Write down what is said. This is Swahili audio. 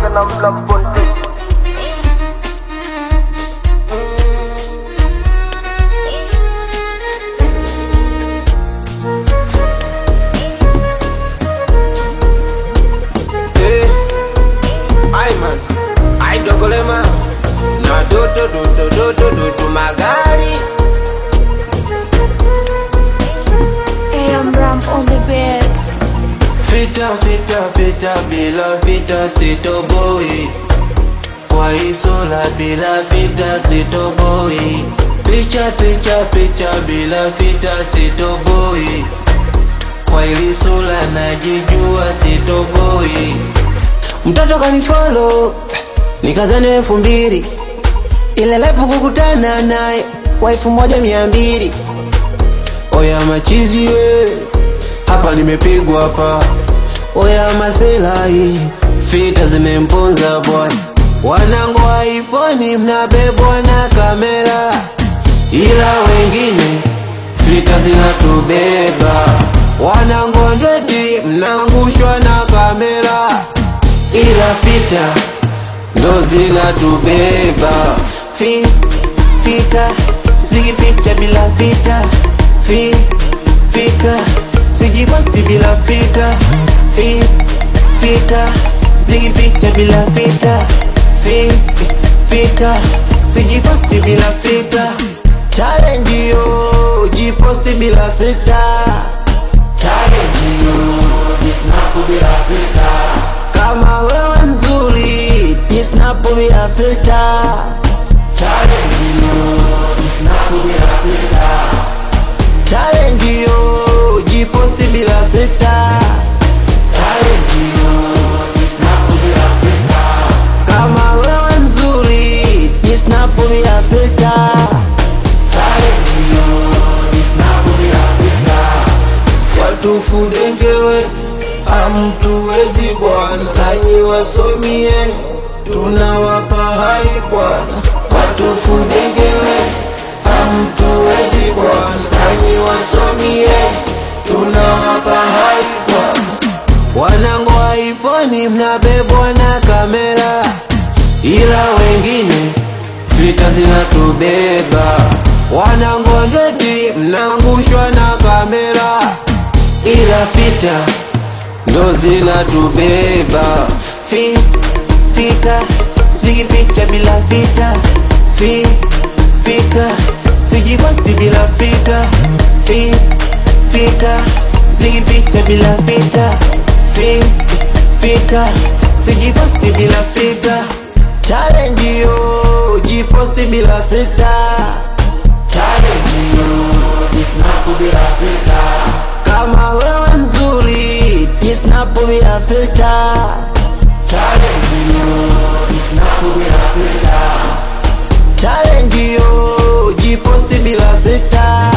na mlaponte. Dogolema na do magari. AM Ram on the beats. Fita bila fita sitoboi. Kwa isola bila fita sitoboi. Picha bila fita sitoboi. Kwa isola najijua sitoboi. Mtoto kanifollow nikazane 2000, ile live kukutana naye kwa 1200. Oya machizi we, hapa nimepigwa hapa. Oya masela hii, fita zimemponza boy. Wanangu wa iPhone mnabebwa na kamera, ila wengine fita zinatubeba. Wanangu ndeti mnaangushwa na kamera, ila fita ndo zinatubeba. Fita, sipigi picha bila fita. Fita, sijiposti bila fita. Fita, sipigi picha bila fita. Fita, sijiposti bila fita. Challenge yo, jiposti bila fita. Challenge yo, jisnapu bila fita. Kama wewe mzuri, jisnapu bila fita. Challenge yo, jisnapu bila fita. Challenge yo, jiposti bila fita. Challenge yo, jisnapu bila fita. Kama wewe mzuri, jisnapu bila fita. Challenge yo, jisnapu bila fita. Watu fudengewe hamtuwezi bwana, nanyi wasomie tunawapa hai bwana. Watu fudengewe hamtuwezi bwana, nanyi wasomie tunawapa hai bwana. Wanangu wa iPhone mnabebwa na kamera, ila wengine fita zinatubeba. Wanangu ndeti mnaangushwa na kamera, ila fita ndo zinatubeba. Fita, sipigi picha bila fita. Fita, sijiposti bila fita. Fita, sipigi picha bila fita. Fita, sijiposti bila fita. Challenge yo, jiposti bila fita. Challenge yo, jisnapu bila fita. Kama wewe mzuri, jisnapu bila fita. Challenge yo, jisnapu bila fita. Challenge yo, jiposti bila fita.